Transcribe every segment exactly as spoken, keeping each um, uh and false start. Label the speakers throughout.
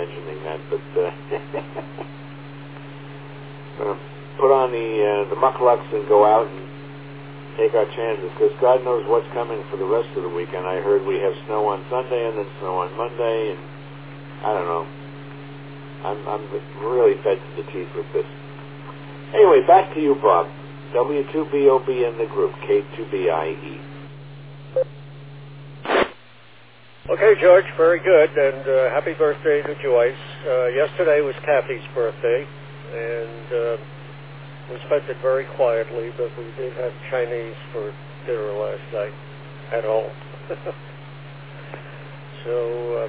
Speaker 1: mentioning that, but uh, we're gonna put on the uh, the mucklucks and go out and take our chances, because God knows what's coming for the rest of the weekend. I heard we have snow on Sunday and then snow on Monday, and I don't know. I'm I'm really fed to the teeth with this. Anyway, back to you, Bob. W two B O B in the group, K two B I E.
Speaker 2: Okay, George, very good, and uh, happy birthday to Joyce. Uh, yesterday was Kathy's birthday, and uh, we spent it very quietly, but we did have Chinese for dinner last night at home. so uh,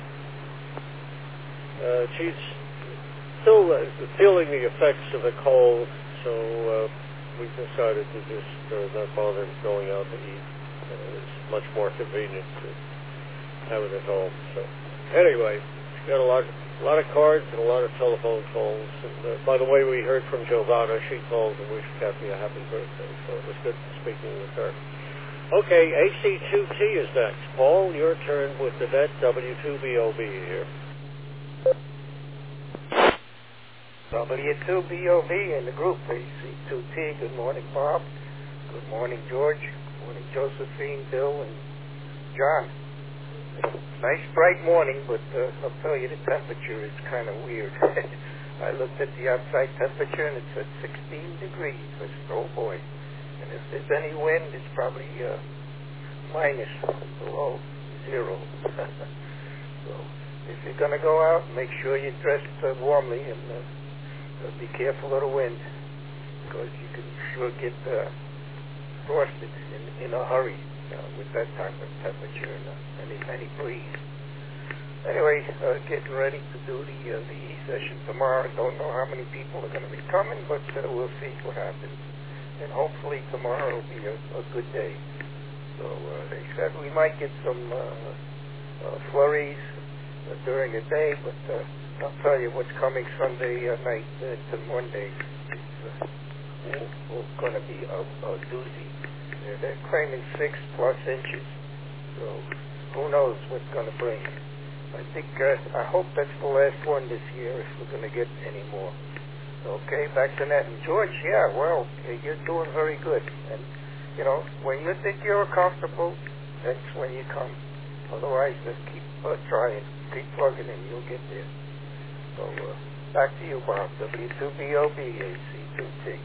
Speaker 2: uh, she's still uh, feeling the effects of the cold, so uh, we decided to just uh, not bother going out to eat. Uh, it's much more convenient to have it at home. So anyway, got a lot, a lot of cards and a lot of telephone calls. And uh, by the way, we heard from Giovanna. She called and wished Kathy a happy birthday. So it was good speaking with her. Okay, A C two T is next. Paul, your turn with the net W two B O B here.
Speaker 3: W two B O B in the group, A C two T. Good morning, Bob. Good morning, George. Good morning, Josephine, Bill, and John. Nice bright morning, but uh, I'll tell you the temperature is kind of weird. I looked at the outside temperature and it's at sixteen degrees. I said, oh boy. And if there's any wind, it's probably uh, minus below zero. So if you're going to go out, make sure you're dressed uh, warmly and uh, uh, be careful of the wind, because you can sure get uh, frosted in, in a hurry. Uh, with that type of temperature and uh, any, any breeze. Anyway, uh, getting ready to do the uh, the E session tomorrow. Don't know how many people are going to be coming, but uh, we'll see what happens. And hopefully tomorrow will be a, a good day. So uh, they said we might get some uh, uh, flurries uh, during the day, but uh, I'll tell you what's coming Sunday uh, night uh, to Monday is uh, going to be a, a doozy. They're, they're claiming six plus inches, so who knows what's going to bring. I think, uh, I hope that's the last one this year if we're going to get any more. Okay, back to that. And George, yeah, well, you're doing very good. And, you know, when you think you're comfortable, that's when you come. Otherwise, just keep uh, trying, keep plugging in, you'll get there. So, uh, back to you, Bob. W two B O B, A C two T.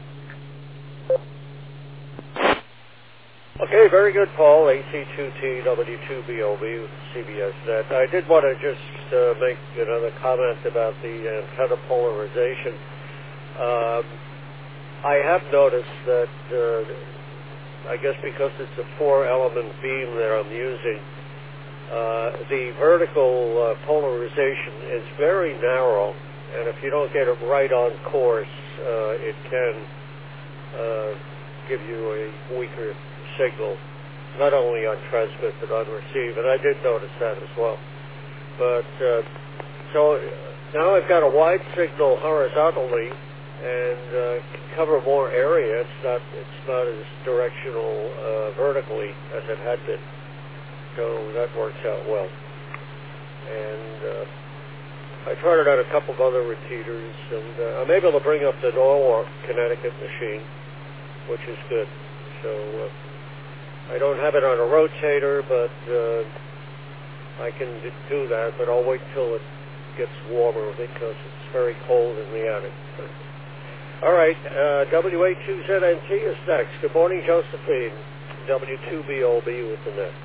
Speaker 2: Okay, very good, Paul. A C two T, W two B O B with C B S Net. I did want to just uh, make another comment about the antenna polarization. Um, I have noticed that, uh, I guess because it's a four-element beam that I'm using, uh, the vertical uh, polarization is very narrow, and if you don't get it right on course, uh, it can uh, give you a weaker signal, not only on transmit but on receive, and I did notice that as well. But uh, so now I've got a wide signal horizontally and uh, can cover more area. It's not it's not as directional uh, vertically as it had been, so that works out well. And uh, I tried it on a couple of other repeaters, and uh, I'm able to bring up the Norwalk, Connecticut machine, which is good. So. Uh, I don't have it on a rotator, but uh, I can do that, but I'll wait till it gets warmer because it's very cold in the attic. All right, uh, W A two Z N T is next. Good morning, Josephine. W two B O B with the net.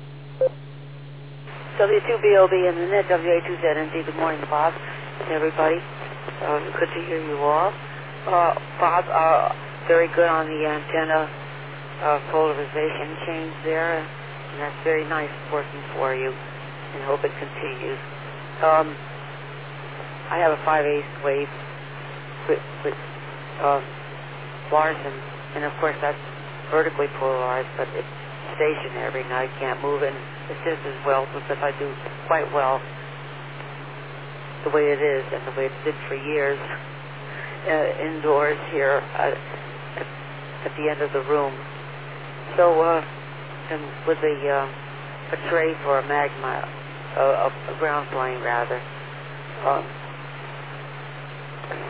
Speaker 4: W two B O B and the net, W A two Z N T. Good morning, Bob, and everybody. Uh, good to hear you all. Uh, Bob, uh, very good on the antenna Uh, polarization change there, and that's very nice working for you, and hope it continues. Um, I have a five eighths wave with, with um, Larson, and of course that's vertically polarized, but it's stationary, and I can't move it and assist as well because I do quite well the way it is and the way it's been for years uh, indoors here uh, at, at the end of the room. So, uh, and with a, uh, a tray for a magma, uh, a ground plane rather, um,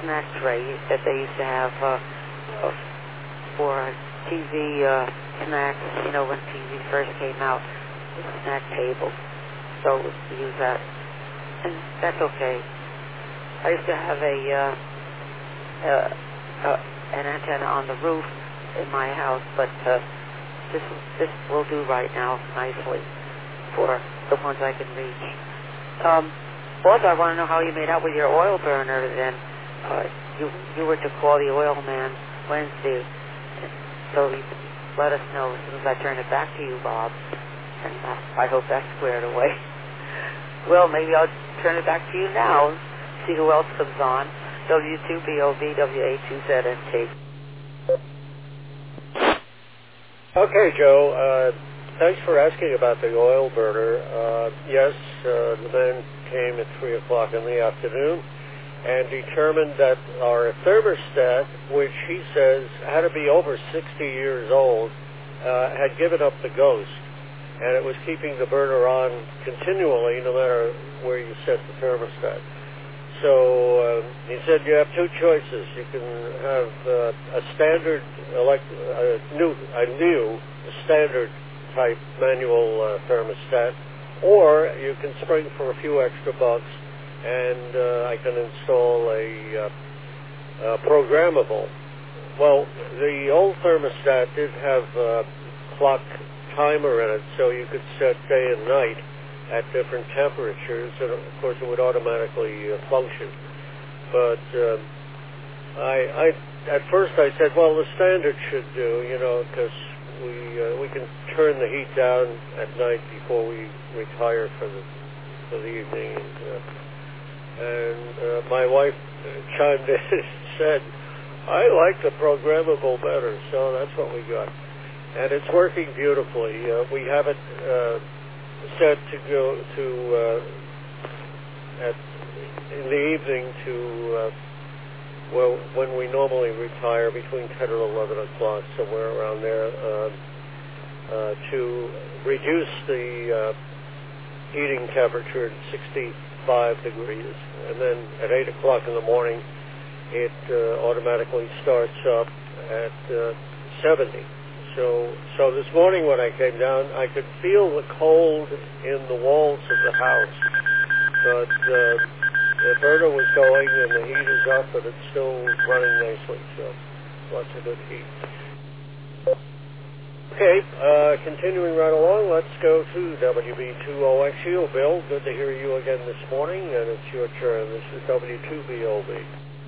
Speaker 4: snack tray that they used to have uh, uh, for T V uh, snacks, you know, when T V first came out, the snack table. So we use that, and that's okay. I used to have a uh, uh, uh, an antenna on the roof in my house, but uh, this this will do right now nicely for the ones I can reach. Um, also, I want to know how you made out with your oil burner. Then uh, you you were to call the oil man Wednesday, so he let us know as soon as I turn it back to you, Bob. And uh, I hope that's squared away. Well, maybe I'll turn it back to you now. See who else comes on. W two B O V W A two Z N T.
Speaker 2: Okay, Joe. Uh, thanks for asking about the oil burner. Uh, yes, uh, the man came at three o'clock in the afternoon and determined that our thermostat, which he says had to be over sixty years old, uh, had given up the ghost, and it was keeping the burner on continually no matter where you set the thermostat. So uh, he said you have two choices. You can have uh, a standard, elect- uh, new, a new standard type manual uh, thermostat, or you can spring for a few extra bucks, and uh, I can install a uh, uh, programmable. Well, the old thermostat did have a clock timer in it, so you could set day and night at different temperatures, and of course it would automatically uh, function. But uh, I, I, at first I said, well, the standard should do, you know, because we uh, we can turn the heat down at night before we retire for the for the evening. And, uh, and uh, my wife chimed in and said, I like the programmable better, so that's what we got, and it's working beautifully. Uh, we have it Uh, set to go to uh, at in the evening to uh, well when we normally retire, between ten and eleven o'clock, somewhere around there, uh, uh, to reduce the uh, heating temperature to sixty-five degrees, and then at eight o'clock in the morning it uh, automatically starts up at uh, seventy. So, so this morning when I came down, I could feel the cold in the walls of the house, but uh, the burner was going and the heat is up, and it's still running nicely, so lots of good heat. Okay, uh, continuing right along, let's go to W B two O X U. Bill, good to hear you again this morning, and it's your turn. This is W two B O B.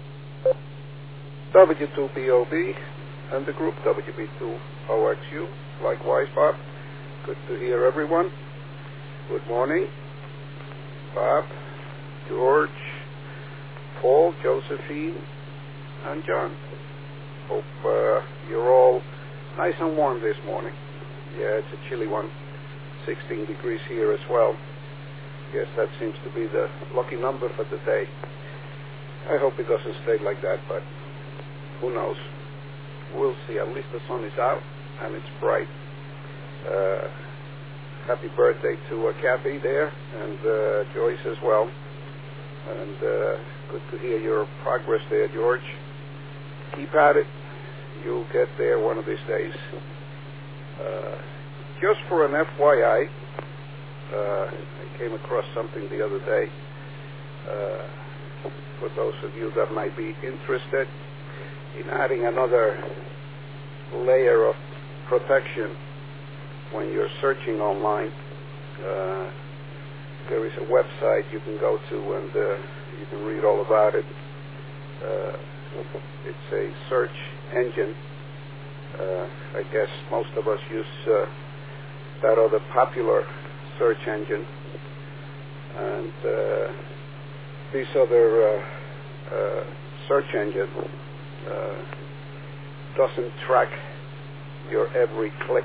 Speaker 5: W two B O B and the group W B two O X U. Likewise, Bob. Good to hear everyone. Good morning. Bob, George, Paul, Josephine, and John. Hope uh, you're all nice and warm this morning. Yeah, it's a chilly one. sixteen degrees here as well. Yes, that seems to be the lucky number for the day. I hope it doesn't stay like that, but who knows? We'll see. At least the sun is out and it's bright. Uh, happy birthday to uh, Kathy there, and uh, Joyce as well. And uh, good to hear your progress there, George. Keep at it. You'll get there one of these days. Uh, just for an F Y I, uh, I came across something the other day. Uh, for those of you that might be interested in adding another layer of protection when you're searching online. Uh, there is a website you can go to, and uh, you can read all about it. Uh, it's a search engine. Uh, I guess most of us use uh, that other popular search engine. And uh, these other uh, uh, search engine uh, doesn't track your every click.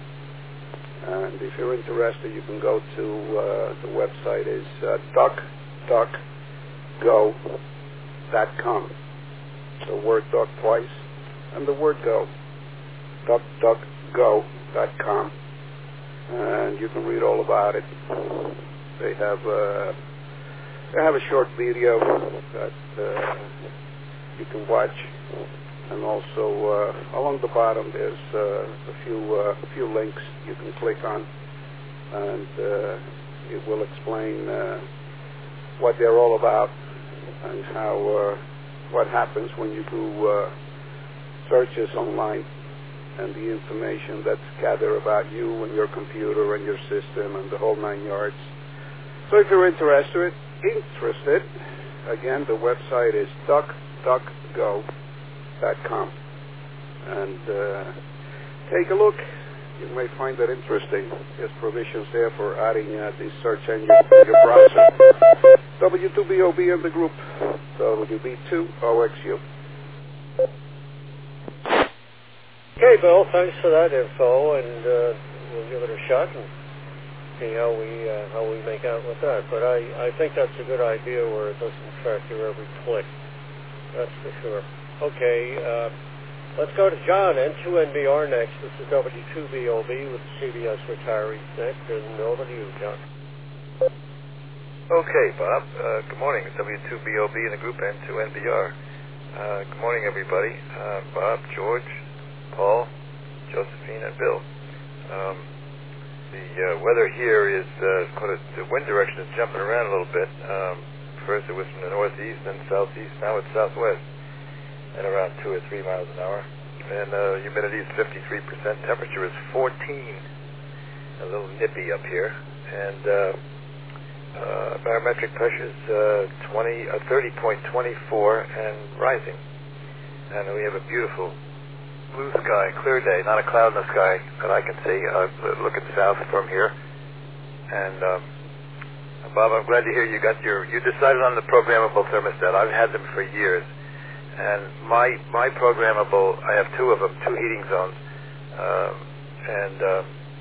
Speaker 5: And if you're interested, you can go to uh, the website is uh, duck duck go dot com. The word duck twice and the word go. duck duck go dot com. And you can read all about it. They have uh, they have a short video that uh, you can watch. And also uh, along the bottom there's uh, a few uh, few links you can click on, and uh, it will explain uh, what they're all about and how uh, what happens when you do uh, searches online and the information that's gathered about you and your computer and your system and the whole nine yards. So if you're interested, interested, again, the website is duck duck go dot com, and uh, take a look. You may find that interesting. There's provisions there for adding uh, the search engine to your browser. W two B O B in the group, W B two O X U.
Speaker 2: Okay, Bill, thanks for that info, and uh, we'll give it a shot and see how we uh, how we make out with that. But I, I think that's a good idea where it doesn't track your every click. That's for sure. Okay, uh, let's go to John, N two N B R next. This is W two B O B with C B S retirees next, and over to you, John.
Speaker 6: Okay, Bob. Uh, good morning. It's W two B O B in the group N two N B R. Uh, good morning, everybody. Uh, Bob, George, Paul, Josephine, and Bill. Um, the uh, weather here is, uh, quite a, the wind direction is jumping around a little bit. Um, first it was from the northeast, then southeast, now it's southwest, at around two or three miles an hour. And uh, humidity is fifty-three percent. Temperature is fourteen, a little nippy up here. And uh, uh, barometric pressure is uh, twenty, uh, thirty point two four and rising. And we have a beautiful blue sky, clear day, not a cloud in the sky that I can see. Uh, looking south from here. And um, Bob, I'm glad to hear you got your, you decided on the programmable thermostat. I've had them for years. And my my programmable, I have two of them, two heating zones, um, and uh,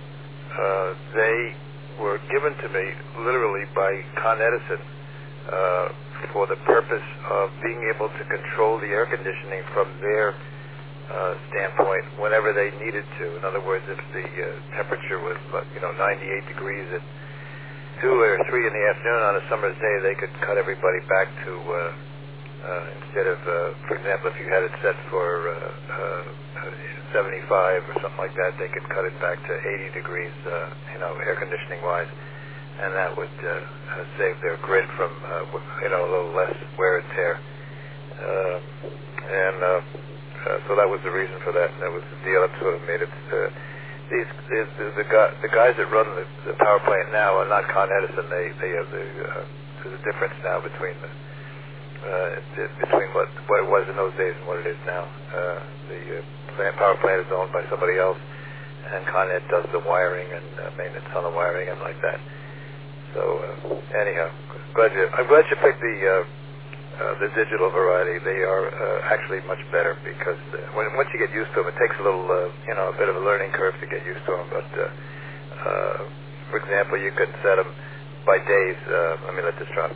Speaker 6: uh, they were given to me literally by Con Edison uh, for the purpose of being able to control the air conditioning from their uh, standpoint whenever they needed to. In other words, if the uh, temperature was, you know, ninety-eight degrees at two or three in the afternoon on a summer's day, they could cut everybody back to. Uh, Uh, instead of, uh, for example, if you had it set for uh, uh, seventy-five or something like that, they could cut it back to eighty degrees, uh, you know, air conditioning-wise, and that would uh, uh, save their grid from, uh, you know, a little less wear and tear. Uh, and uh, uh, so that was the reason for that. That was the deal that sort of made it. Uh, these, these the, the, guy, the guys that run the, the power plant now are not Con Edison. They they have the uh, there's a difference now between the. Uh, between what, what it was in those days and what it is now. Uh, the uh, plant, power plant is owned by somebody else, and Con Ed does the wiring and uh, maintenance on the wiring and like that. So uh, anyhow, glad you, I'm glad you picked the uh, uh, the digital variety. They are uh, actually much better because uh, when, once you get used to them, it takes a little, uh, you know, a bit of a learning curve to get used to them. But uh, uh, for example, you could set them by days. Uh, let me let this run.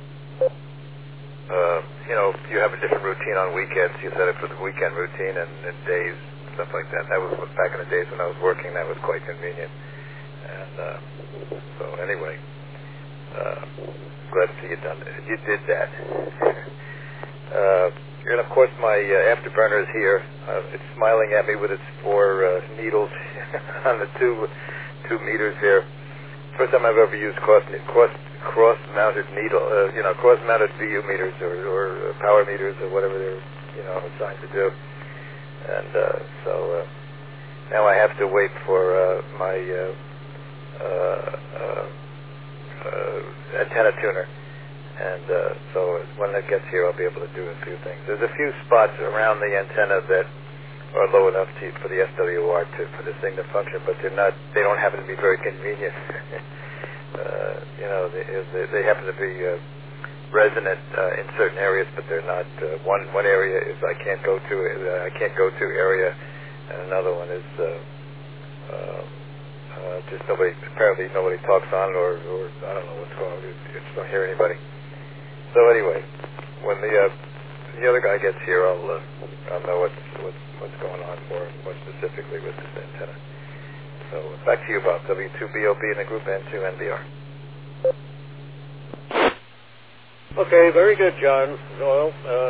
Speaker 6: Uh, you know, you have a different routine on weekends. You set it for the weekend routine and, and days, stuff like that. That was back in the days when I was working. That was quite convenient. And uh, so, anyway, uh, glad to see you done. You did that. uh, and of course, my uh, afterburner is here. Uh, it's smiling at me with its four uh, needles on the two two meters here. First time I've ever used cross cross. cross-mounted needle, uh, you know, cross-mounted V U meters or, or uh, power meters or whatever they're, you know, assigned to do. And uh, so uh, now I have to wait for uh, my uh, uh, uh, uh, antenna tuner. And uh, so when it gets here, I'll be able to do a few things. There's a few spots around the antenna that are low enough to, for the S W R to, for this thing to function, but they're not, they don't happen to be very convenient. Uh, you know, they, they, they happen to be uh, resonant uh, in certain areas, but they're not. Uh, one one area is I can't go to. Uh, I can't go to area, and another one is uh, uh, uh, just nobody. Apparently, nobody talks on, or, or I don't know what's going on. I just don't hear anybody. So anyway, when the uh, the other guy gets here, I'll uh, I'll know what's what's what's going on more more specifically with this antenna. So back to you, Bob. W two B O B in the group N two N B R.
Speaker 2: Okay, very good, John. Well, uh,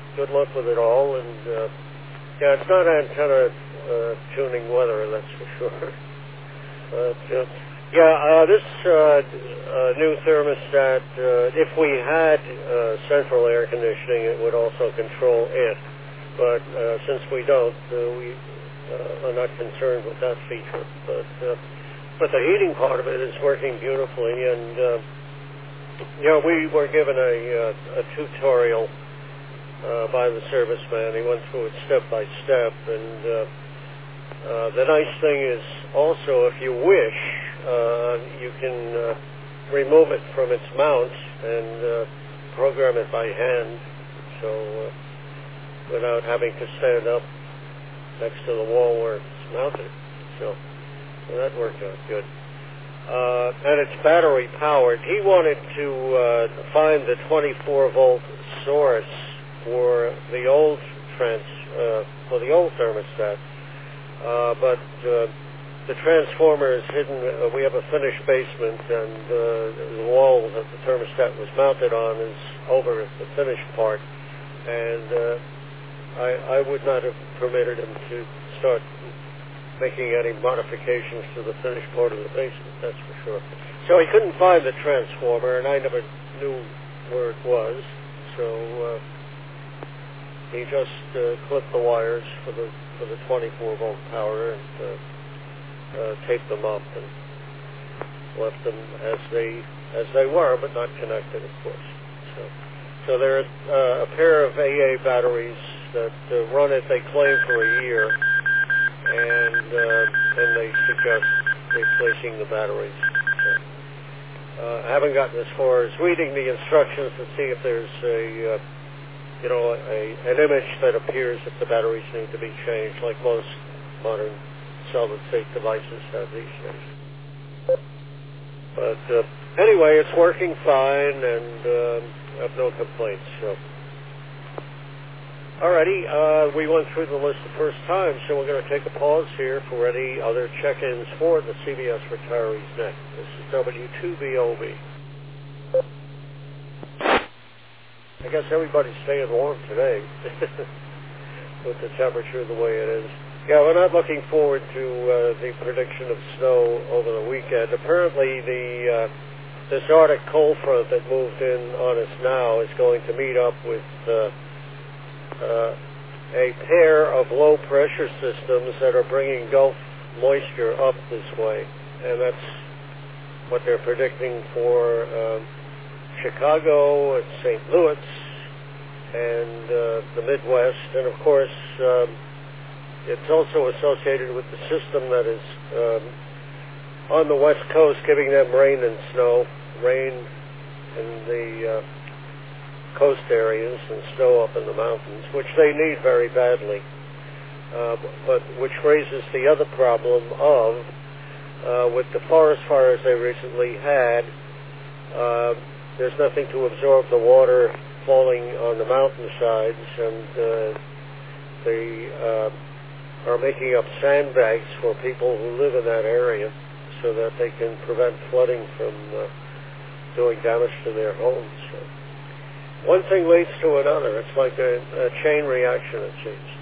Speaker 2: good luck with it all. And uh, yeah, it's not antenna uh, tuning weather, that's for sure. But uh, yeah, uh, this uh, uh, new thermostat, uh, if we had uh, central air conditioning, it would also control it. But uh, since we don't, uh, we uh, are not concerned with that feature. But uh, but the heating part of it is working beautifully, and uh, you know, we were given a, uh, a tutorial uh, by the serviceman. He went through it step by step, and uh, uh, the nice thing is also, if you wish, uh, you can uh, remove it from its mount and uh, program it by hand, so uh, without having to stand up next to the wall where it's mounted. So, so that worked out good. Uh, and it's battery powered. He wanted to uh, find the twenty-four volt source for the old trans uh, for the old thermostat, uh, but uh, the transformer is hidden. Uh, we have a finished basement, and uh, the wall that the thermostat was mounted on is over the finished part, and uh, I, I would not have permitted him to start making any modifications to the finished part of the basement, that's for sure. So he couldn't find the transformer, and I never knew where it was, so uh, he just uh, clipped the wires for the for the twenty-four volt power and uh, uh, taped them up and left them as they as they were, but not connected, of course. So, so there are uh, a pair of A A batteries that uh, run it, they claim, for a year. And uh, then they suggest replacing the batteries. So, uh, I haven't gotten as far as reading the instructions to see if there's a, uh, you know, a, an image that appears if the batteries need to be changed, like most modern solid-state devices have these days. But uh, anyway, it's working fine, and uh, I have no complaints. So. Alrighty, uh, we went through the list the first time, so we're going to take a pause here for any other check-ins for the C B S Retirees Net. This is W two B O B. I guess everybody's staying warm today with the temperature the way it is. Yeah, we're not looking forward to uh, the prediction of snow over the weekend. Apparently, the uh, this Arctic cold front that moved in on us now is going to meet up with Uh, Uh, a pair of low-pressure systems that are bringing Gulf moisture up this way, and that's what they're predicting for um, Chicago and Saint Louis and uh, the Midwest, and of course um, it's also associated with the system that is um, on the West Coast, giving them rain and snow, rain in the uh, coast areas and snow up in the mountains, which they need very badly, uh, but which raises the other problem of, uh, with the forest fires they recently had, uh, there's nothing to absorb the water falling on the mountainsides, and uh, they uh, are making up sandbags for people who live in that area so that they can prevent flooding from uh, doing damage to their homes. So, one thing leads to another. It's like a, a chain reaction, it seems.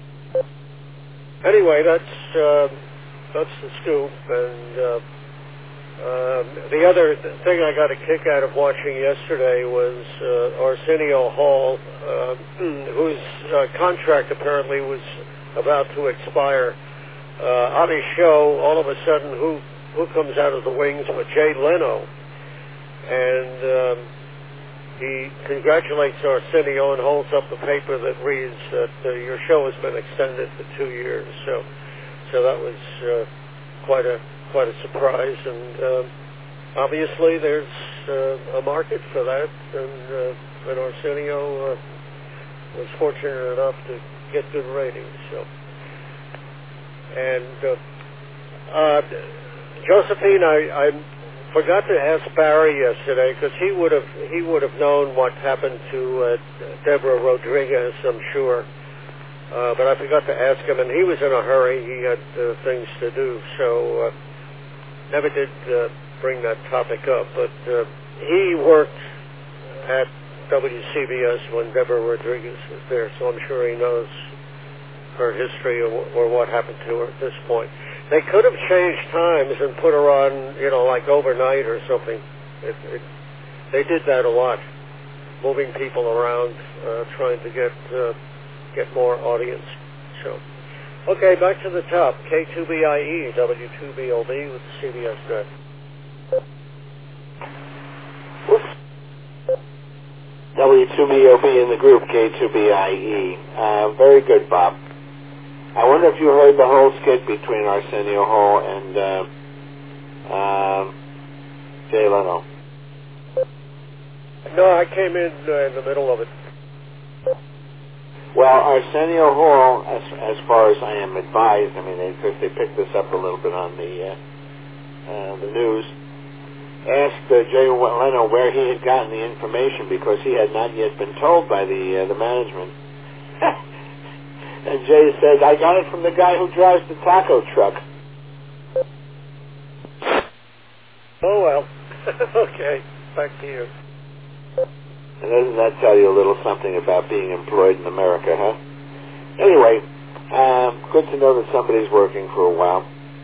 Speaker 2: Anyway, that's uh, that's the scoop. And uh, uh, the other th- thing I got a kick out of watching yesterday was uh, Arsenio Hall, uh, whose uh, contract apparently was about to expire. Uh, on his show, all of a sudden, who who comes out of the wings but Jay Leno, and um, he congratulates Arsenio and holds up the paper that reads that uh, your show has been extended for two years. So, so that was uh, quite a quite a surprise, and uh, obviously there's uh, a market for that, and, uh, and Arsenio uh, was fortunate enough to get good ratings. So, and uh, uh, Josephine, I. I'm forgot to ask Barry yesterday, because he would have he would have known what happened to uh, Deborah Rodriguez, I'm sure. Uh, but I forgot to ask him, and he was in a hurry. He had uh, things to do, so uh, never did uh, bring that topic up. But uh, he worked at W C B S when Deborah Rodriguez was there, so I'm sure he knows her history or, or what happened to her at this point. They could have changed times and put her on, you know, like overnight or something. It, it, they did that a lot, moving people around, uh, trying to get uh, get more audience. So, okay, back to the top. K two B I E, W two B O B with the C B S net.
Speaker 1: W two B O B in the group, K two B I E. Uh, very good, Bob. I wonder if you heard the whole skit between Arsenio Hall and uh, um, Jay Leno.
Speaker 2: No, I came in uh, in the middle of it.
Speaker 1: Well, Arsenio Hall, as as far as I am advised, I mean, they, they picked this up a little bit on the uh, uh, the news, asked uh, Jay Leno where he had gotten the information because he had not yet been told by the uh, the management. And Jay said, "I got it from the guy who drives the taco truck."
Speaker 2: Oh well. Okay, back to you.
Speaker 1: And doesn't that tell you a little something about being employed in America, huh? Anyway, um, good to know that somebody's working for a while.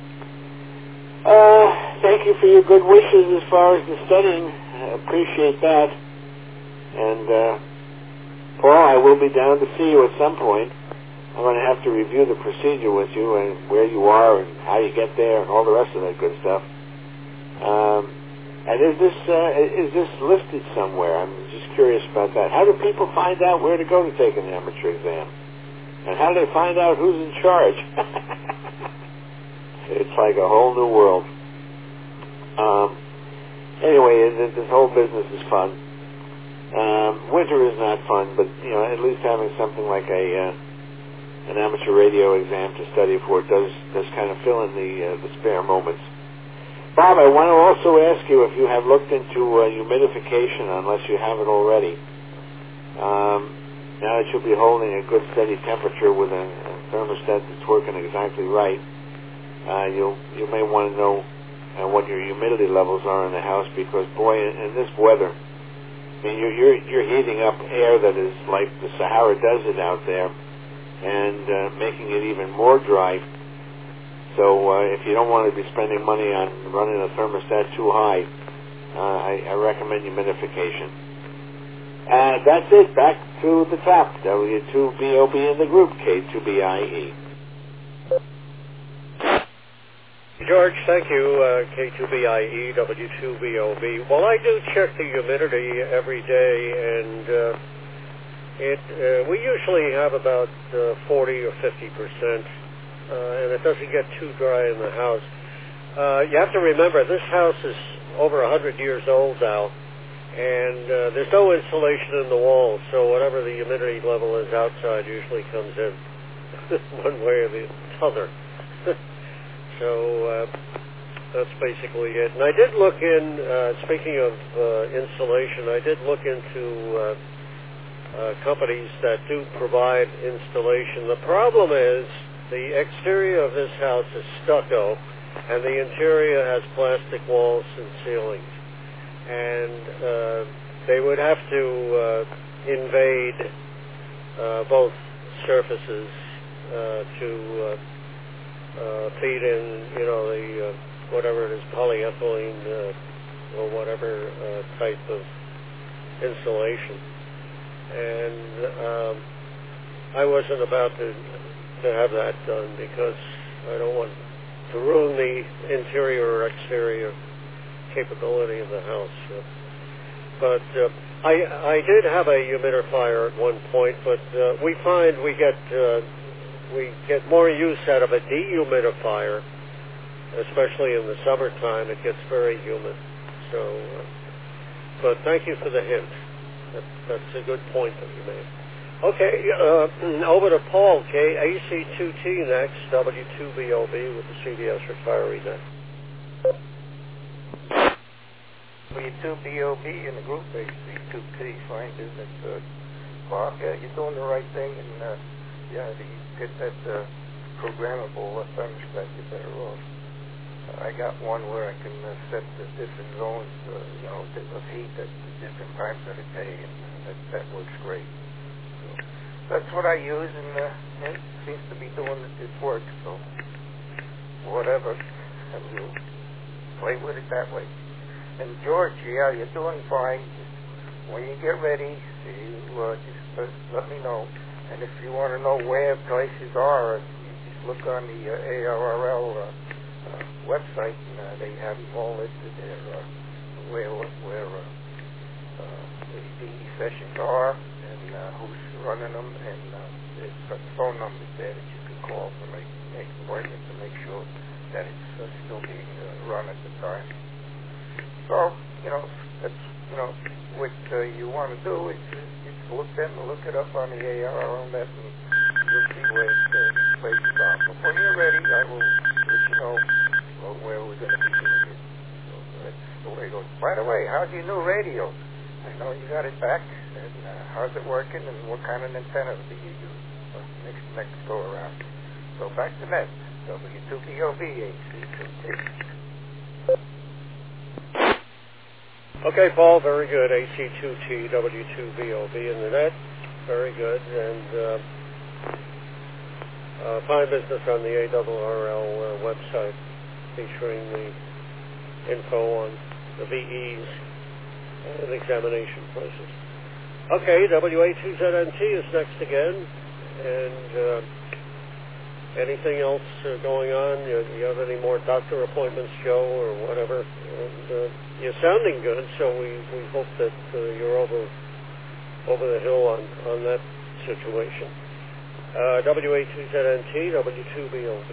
Speaker 1: Uh, thank you for your good wishes as far as the studying. I appreciate that. And, uh, Paul, I will be down to see you at some point. I'm going to have to review the procedure with you and where you are and how you get there and all the rest of that good stuff. Um, and is this uh, is this listed somewhere? I'm just curious about that. How do people find out where to go to take an amateur exam? And how do they find out who's in charge? It's like a whole new world. Um, anyway, this whole business is fun. Um, winter is not fun, but you know, at least having something like a uh, an amateur radio exam to study for does does kind of fill in the uh, the spare moments. Bob, I want to also ask you if you have looked into uh, humidification, unless you haven't already. Um, now that you'll be holding a good steady temperature with a, a thermostat that's working exactly right, uh, you'll you may want to know uh, what your humidity levels are in the house, because boy, in, in this weather, I mean, you're, you're you're heating up air that is like the Sahara Desert out there, and uh, making it even more dry. So uh, if you don't want to be spending money on running a thermostat too high, uh, I, I recommend humidification. And that's it. Back to the top. W two B O B in the group, K two B I E.
Speaker 2: George, thank you, uh, K two B I E, W two B O B. Well, I do check the humidity every day, and uh, it uh, we usually have about uh, forty or fifty percent. Uh, and it doesn't get too dry in the house. Uh, you have to remember, this house is over one hundred years old now, and uh, there's no insulation in the walls, so whatever the humidity level is outside usually comes in one way or the other. So uh, that's basically it. And I did look in, uh, speaking of uh, insulation, I did look into uh, uh, companies that do provide installation. The problem is, the exterior of this house is stucco, and the interior has plastic walls and ceilings. And uh, they would have to uh, invade uh, both surfaces uh, to uh, uh, feed in, you know, the uh, whatever it is, polyethylene uh, or whatever uh, type of insulation. And um, I wasn't about to. to have that done because I don't want to ruin the interior or exterior capability of the house. Uh, but uh, I I did have a humidifier at one point, but uh, we find we get uh, we get more use out of a dehumidifier, especially in the summertime. It gets very humid. So, uh, but thank you for the hint. That, that's a good point that you made. Okay, uh, over to Paul, K, A C two T next, W two B O B with the C B S retiree net.
Speaker 3: W two B O B in the group, A C two T, fine business. Uh, Bob, yeah, you're doing the right thing, and uh, yeah, to get that uh, programmable uh, thermostat, you're better off. Uh, I got one where I can uh, set the different zones, uh, you know, of heat at different times of the day, and that, that works great. So that's what I use, and uh, it seems to be doing its work. So whatever, and we'll play with it that way. And George, yeah, you're doing fine. When you get ready, you uh, just uh, let me know. And if you want to know where places are, you just look on the uh, A R R L uh, uh, website, and uh, they have them all listed there, uh, where where uh, uh, the, the sessions are, and uh, who's running them, and uh, there's got phone numbers there that you can call to make make appointments to make sure that it's uh, still being uh, run at the time. So, you know, that's, you know, what uh, you want to do is uh, just look them, look it up on the A R R on that, and you'll see where it, uh, these places are. But when you're ready, I will let you know well, where we're going to be doing it. So that's the way it goes. By the way, how's your new radio? I know you got it back, and uh, how's it working, and what kind of antenna do you use uh, next, next go around? So back to that, W two B O B, A C two T.
Speaker 2: Okay, Paul, very good. A C two T, W two B O B in the net. Very good. And uh, uh, fine business on the A R R L uh, website featuring the info on the V Es and examination places. Okay, W A two Z N T is next again. And uh, anything else uh, going on? You, you have any more doctor appointments, Joe, or whatever? And uh, you're sounding good, so we, we hope that uh, you're over over the hill on, on that situation. Uh, W A two Z N T, W two B O B.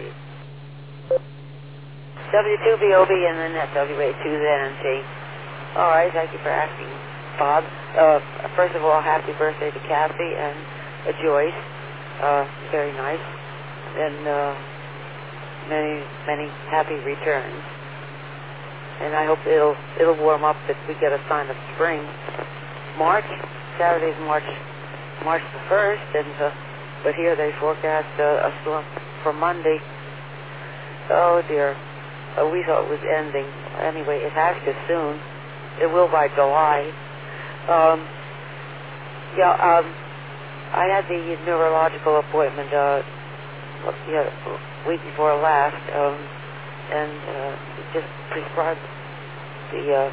Speaker 4: W two B O B and then that W A two Z N T. All right, thank you for asking, Bob. Uh, first of all, happy birthday to Kathy and uh, Joyce. Uh, very nice. And uh, many, many happy returns. And I hope it'll it'll warm up, that we get a sign of spring. March, Saturday's March March the first, and uh, but here they forecast uh, a storm for Monday. Oh dear, uh, we thought it was ending. Anyway, it has to soon. It will by July. Um, yeah, um, I had the neurological appointment uh, yeah, week before last, um, and uh, just prescribed the uh,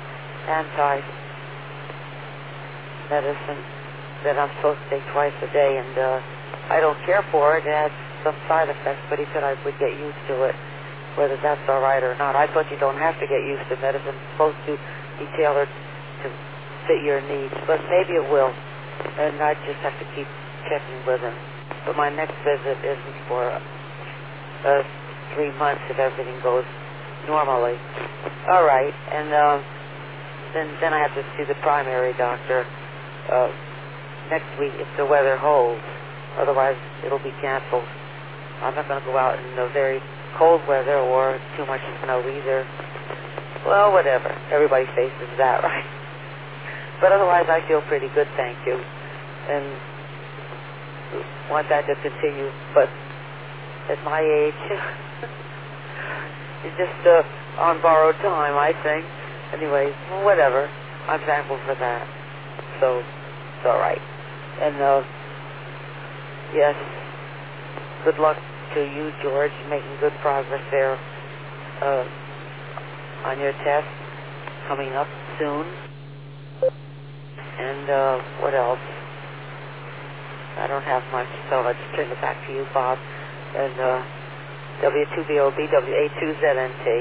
Speaker 4: anti-medicine that I'm supposed to take twice a day, and uh, I don't care for it. It has some side effects, but he said I would get used to it, whether that's all right or not. I thought you don't have to get used to medicine. It's supposed to be tailored to fit your needs, but maybe it will, and I just have to keep checking with him. But my next visit isn't for uh, three months if everything goes normally. All right, and uh, then then I have to see the primary doctor uh, next week if the weather holds. Otherwise, it'll be canceled. I'm not going to go out in the very cold weather or too much snow either. Well, whatever. Everybody faces that, right? But otherwise, I feel pretty good, thank you. And want that to continue. But at my age, it's just uh, on borrowed time, I think. Anyway, whatever. I'm thankful for that. So, it's all right. And, uh, yes, good luck to you, George, making good progress there uh, on your test coming up soon. And uh, what else? I don't have much, so I'll just turn it back to you, Bob. And uh, W two B O B, W A two Z N T.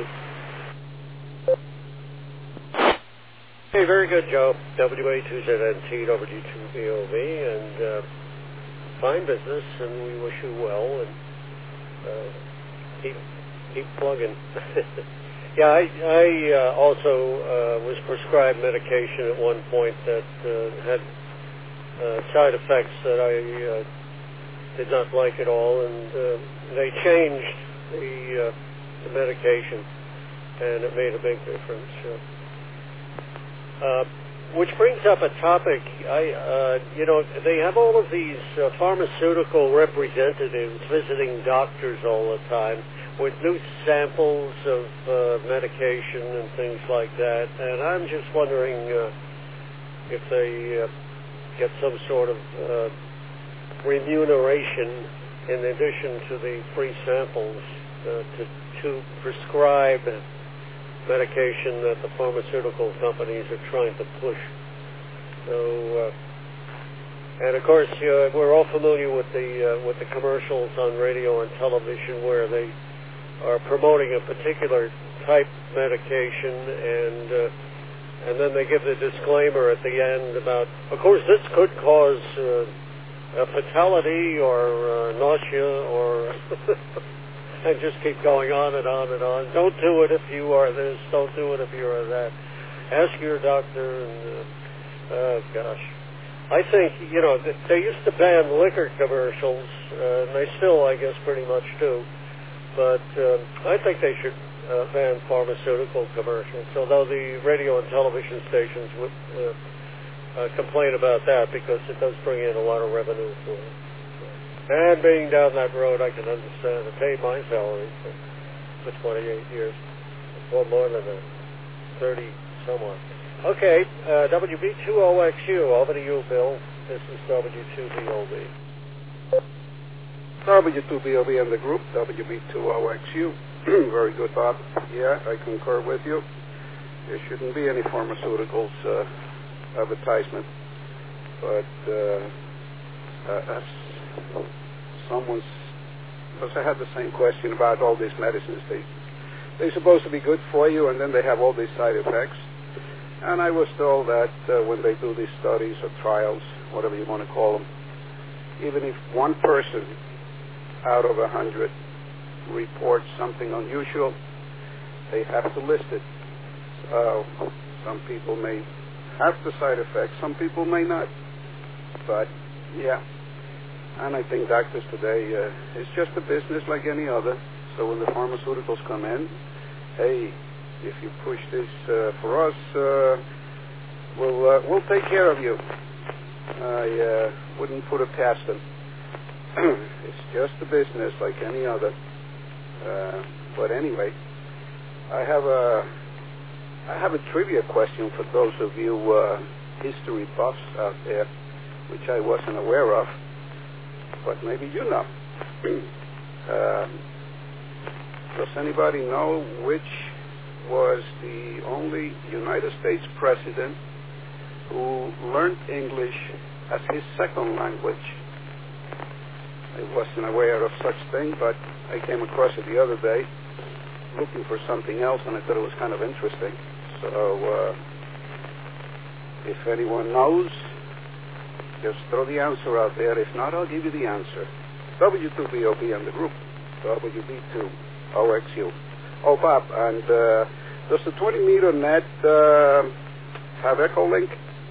Speaker 2: Hey, very good, Joe. W A two Z N T, W two B O B, and uh, fine business, and we wish you well, and uh, keep keep plugging. Yeah, I, I uh, also uh, was prescribed medication at one point that uh, had uh, side effects that I uh, did not like at all, and uh, they changed the, uh, the medication, and it made a big difference. Uh, uh, which brings up a topic. I, uh, you know, they have all of these uh, pharmaceutical representatives visiting doctors all the time with new samples of uh, medication and things like that. And I'm just wondering uh, if they uh, get some sort of uh, remuneration in addition to the free samples uh, to, to prescribe medication that the pharmaceutical companies are trying to push. So, uh, and of course, uh, we're all familiar with the uh, with the commercials on radio and television where they are promoting a particular type medication, and uh, and then they give the disclaimer at the end about, of course, this could cause uh, a fatality or uh, nausea or and just keep going on and on and on. Don't do it if you are this. Don't do it if you are that. Ask your doctor. And uh, oh gosh, I think you know they used to ban liquor commercials, uh, and they still, I guess, pretty much do. But uh, I think they should uh, ban pharmaceutical commercials. Although the radio and television stations would uh, uh, complain about that because it does bring in a lot of revenue for them. And being down that road, I can understand. I paid my salary for, for twenty-eight years, or more than that, thirty somewhat. Okay, uh, W B two O X U. Over to you, Bill. This is W two B O B.
Speaker 5: W two B O B and the group, W B two O X U. Very good, Bob. Yeah, I concur with you. There shouldn't be any pharmaceuticals uh, advertisement. But uh, uh, as someone's, because I had the same question about all these medicines. They, they're supposed to be good for you, and then they have all these side effects. And I was told that uh, when they do these studies or trials, whatever you want to call them, even if one person out of a hundred reports something unusual, they have to list it. So some people may have the side effects, some people may not. But yeah, and I think doctors today, uh, it's just a business like any other. So when the pharmaceuticals come in, hey, if you push this uh, for us, uh, we'll uh, we'll take care of you. I uh, wouldn't put it past them. It's just a business like any other. Uh, but anyway, I have a I have a trivia question for those of you uh, history buffs out there, which I wasn't aware of, but maybe you know. uh, does anybody know which was the only United States president who learned English as his second language? I wasn't aware of such thing, but I came across it the other day looking for something else, and I thought it was kind of interesting. So uh, if anyone knows, just throw the answer out there. If not, I'll give you the answer. W two B O B and the group, W B two O X U. Oh, Bob, and uh, does the twenty meter net uh, have Echolink?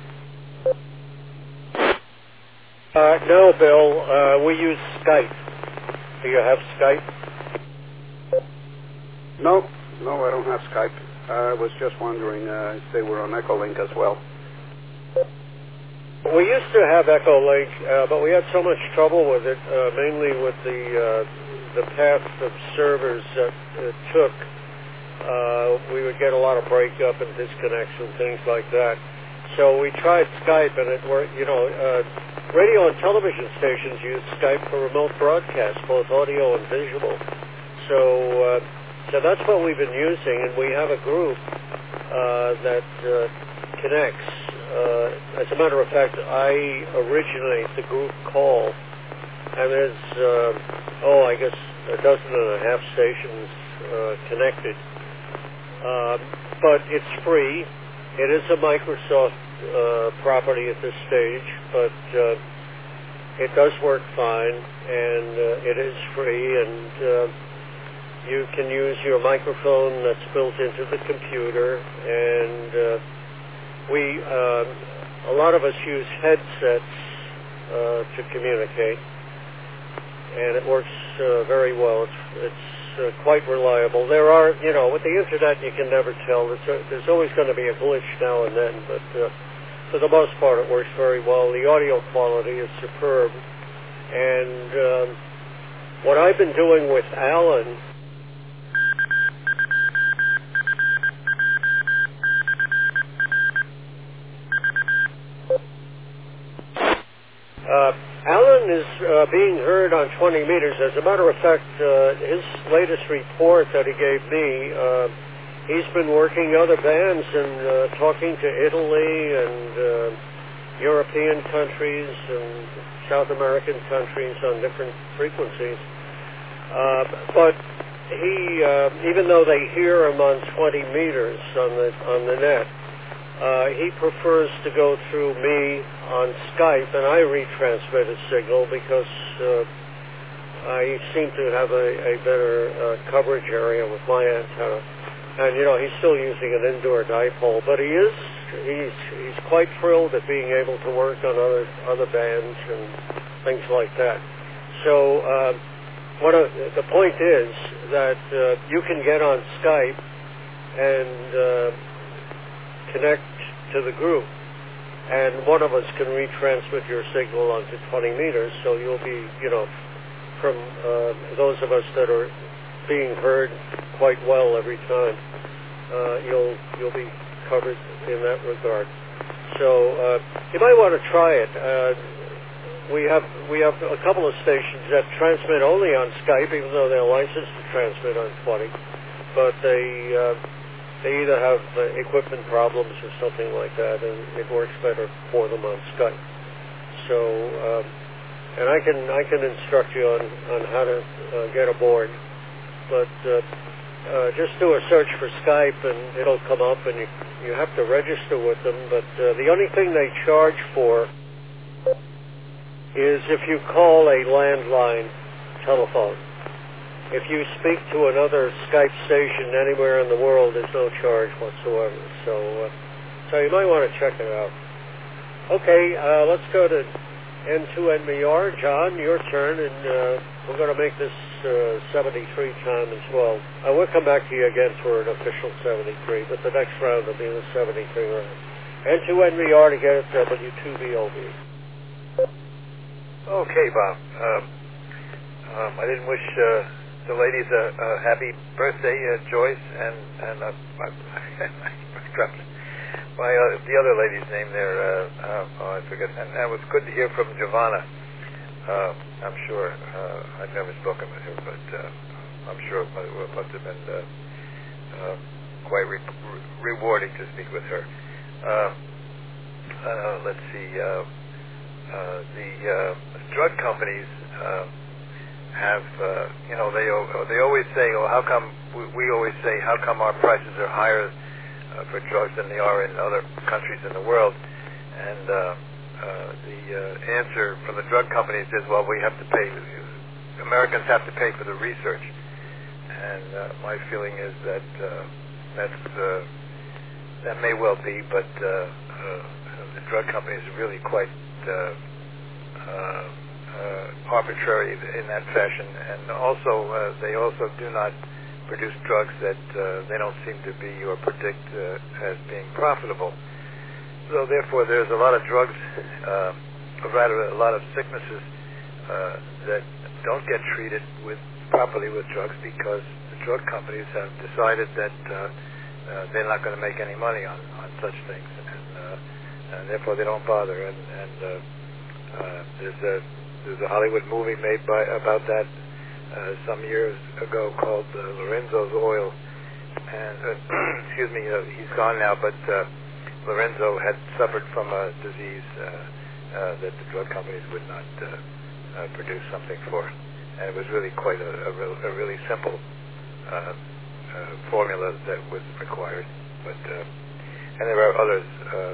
Speaker 2: Uh, no, Bill. Uh, we use Skype. Do you have Skype?
Speaker 5: No, no, I don't have Skype. I was just wondering uh, if they were on Echolink as well.
Speaker 2: We used to have Echolink, uh, but we had so much trouble with it, uh, mainly with the uh, the path of servers that it took. Uh, we would get a lot of breakup and disconnects and things like that. So we tried Skype, and it worked. You know, uh, radio and television stations use Skype for remote broadcasts, both audio and visual. So, uh, so that's what we've been using, and we have a group uh, that uh, connects. Uh, as a matter of fact, I originate the group call, and there's, uh, oh, I guess a dozen and a half stations uh, connected. Um, but it's free. It is a Microsoft uh, property at this stage, but uh, it does work fine, and uh, it is free, and uh, you can use your microphone that's built into the computer, and uh, we, uh, a lot of us use headsets uh, to communicate, and it works uh, very well. It's, it's uh, quite reliable. There are, you know, with the internet you can never tell. There's, a, there's always going to be a glitch now and then, but uh, for the most part it works very well. The audio quality is superb, and um, what I've been doing with Alan Uh, Alan is uh, being heard on twenty meters. As a matter of fact, uh, his latest report that he gave me, uh, he's been working other bands and uh, talking to Italy and uh, European countries and South American countries on different frequencies. Uh, but he, uh, even though they hear him on twenty meters on the on the net, uh, he prefers to go through me on Skype, and I retransmit his signal because uh, I seem to have a, a better uh, coverage area with my antenna. And, you know, he's still using an indoor dipole, but he is, he's, he's quite thrilled at being able to work on other, other bands and things like that. So, uh, what a, the point is that uh, you can get on Skype and uh, connect to the group, and one of us can retransmit your signal onto twenty meters, so you'll be, you know, from uh, those of us that are being heard quite well every time, uh, you'll you'll be covered in that regard. So uh, you might want to try it. Uh, we have we have a couple of stations that transmit only on Skype, even though they're licensed to transmit on twenty, but they uh, they either have uh, equipment problems or something like that, and it works better for them on Skype. So, um, and I can I can instruct you on on how to uh, get aboard. But uh, uh, just do a search for Skype, and it'll come up, and you, you have to register with them. But uh, the only thing they charge for is if you call a landline telephone. If you speak to another Skype station anywhere in the world, there's no charge whatsoever. So, uh, so you might want to check it out. Okay, uh, let's go to N two N B R. John, your turn, and uh, we're going to make this uh, seventy-three time as well. I will come back to you again for an official seventy-three, but the next round will be the seventy-three round. N two N B R to get it W two B O B.
Speaker 6: Okay, Bob. Um, um, I didn't wish uh, the ladies a, a happy birthday, uh, Joyce, and and uh, I, I dropped my uh, the other lady's name there. Uh, uh, oh, I forget. And, and it was good to hear from Giovanna. Uh, I'm sure. Uh, I've never spoken with her, but uh, I'm sure it must have been uh, uh, quite re- re- rewarding to speak with her. Uh, uh, let's see. Uh, uh, the uh, drug companies uh, have, uh, you know, they they always say, oh, how come we, we always say, how come our prices are higher uh, for drugs than they are in other countries in the world? And uh, uh, the uh, answer from the drug companies is, well, we have to pay. Americans have to pay for the research. And uh, my feeling is that uh, that's uh, that may well be, but uh, uh, the drug companies are really quite uh, uh, uh, arbitrary in that fashion, and also uh, they also do not produce drugs that uh, they don't seem to be or predict uh, as being profitable. So therefore, there's a lot of drugs, uh, or rather a lot of sicknesses uh, that don't get treated with properly with drugs because the drug companies have decided that uh, uh, they're not going to make any money on, on such things, and, uh, and therefore they don't bother. And, and uh, uh, there's a there's a Hollywood movie made by about that uh, some years ago called uh, Lorenzo's Oil, and uh, excuse me, uh, he's gone now, but uh, Lorenzo had suffered from a disease uh, uh, that the drug companies would not uh, uh, produce something for. And it was really quite a, a, real, a really simple uh, uh, formula that was required. But uh, and there are others uh,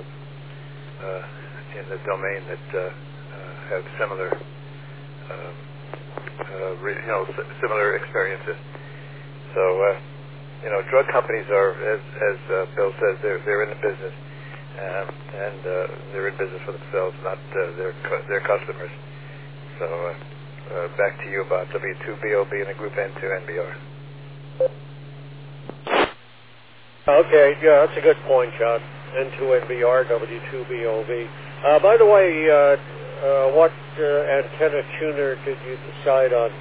Speaker 6: uh, in the domain that uh, uh, have similar, uh, uh, re, you know, s- similar experiences. So uh, you know, drug companies are, as as uh, Bill says, they're they're in the business, um, and uh, they're in business for themselves, not uh, their cu- their customers. So. Uh, Uh, back to you about W two B O B and the group N two N B R.
Speaker 2: Okay, yeah, that's a good point, John. N two N B R, W two B O B. Uh, by the way, uh, uh, what uh, antenna tuner did you decide on?